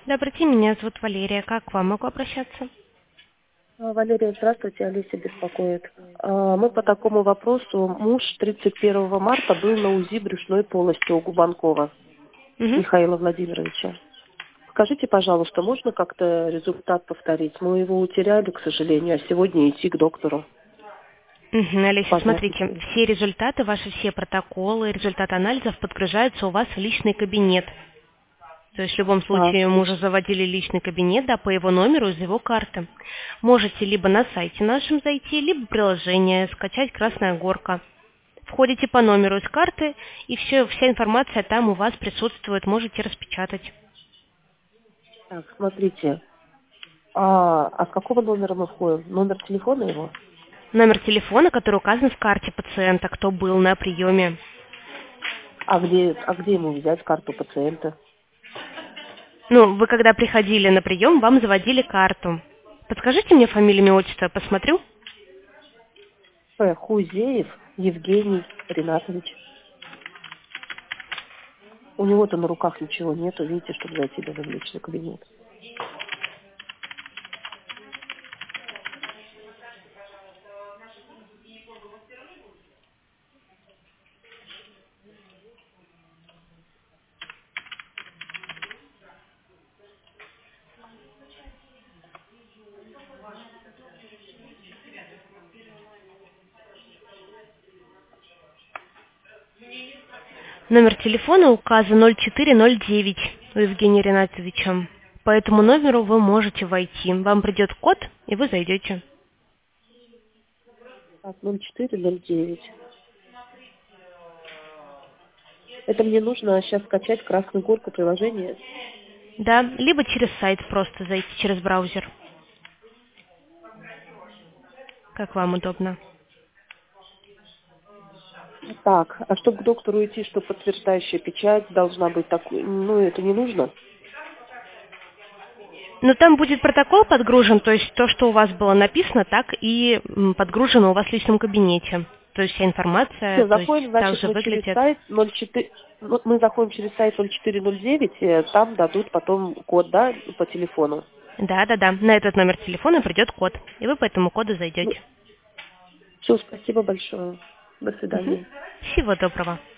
Добрый день, меня зовут Валерия. Как к вам могу обращаться? Валерия, здравствуйте, Олеся беспокоит. Мы по такому вопросу. Муж 31 марта был на УЗИ брюшной полости у Губанкова Мгм. Михаила Владимировича. Скажите, пожалуйста, можно как-то результат повторить? Мы его утеряли, к сожалению, а сегодня идти к доктору. Олеся, смотрите, Пожалуйста. все результаты, ваши все протоколы, результаты анализов подгружаются у вас в личный кабинет. То есть в любом Так, случае мы уже заводили личный кабинет, да, по его номеру из его карты. Можете либо на сайте нашем зайти, либо приложение, скачать «Красная горка». Входите по номеру из карты, и вся информация там у вас присутствует, можете распечатать. так, смотрите. А с какого номера мы входим? Номер телефона его? Номер телефона, который указан в карте пациента, кто был на приеме. А где ему взять карту пациента? Ну, вы когда приходили на прием, вам заводили карту. Подскажите мне фамилию, имя, отчество, я посмотрю. Хузеев Евгений Ринатович. У него-то на руках ничего нету, видите, чтобы зайти даже в личный кабинет. Номер телефона указан 0409 у Евгения Ринатовича. По этому номеру вы можете войти. Вам придет код, и вы зайдете. Так, 0409. Это мне нужно сейчас скачать Красную Горку приложение. Да, либо через сайт просто зайти, через браузер. Как вам удобно. Так, а чтобы к доктору идти, что подтверждающая печать должна быть такой, ну это не нужно? Но там будет протокол подгружен, то есть то, что у вас было написано, так и подгружено у вас в личном кабинете. То есть вся информация, Все, то есть заходим, так значит, же мы через выглядит. сайт 04, мы заходим через сайт 0409, там дадут потом код, да, по телефону. Да. На этот номер телефона придет код, и вы по этому коду Ну, зайдете. все, спасибо большое. До свидания. Всего доброго.